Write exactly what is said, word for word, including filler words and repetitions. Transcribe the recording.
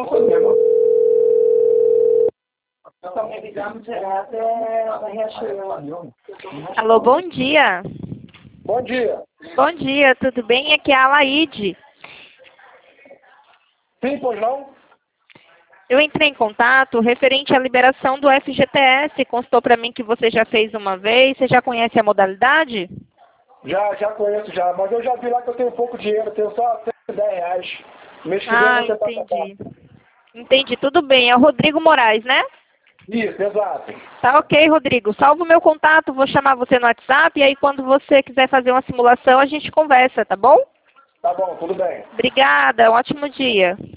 foi mesmo. Alô, bom dia. Bom dia. Bom dia, tudo bem? Aqui é a Laide. Sim, pois não? Eu entrei em contato referente à liberação do F G T S. Constou para mim que você já fez uma vez. Você já conhece a modalidade? Já, já conheço já, mas eu já vi lá que eu tenho pouco dinheiro, eu tenho só cento e dez reais. Mês que vem eu Ah, vou tentar entendi. pagar. Entendi, tudo bem. É o Rodrigo Moraes, né? Isso, exato. Tá ok, Rodrigo. Salva o meu contato, vou chamar você no WhatsApp e aí quando você quiser fazer uma simulação a gente conversa, tá bom? Tá bom, tudo bem. Obrigada, um ótimo dia.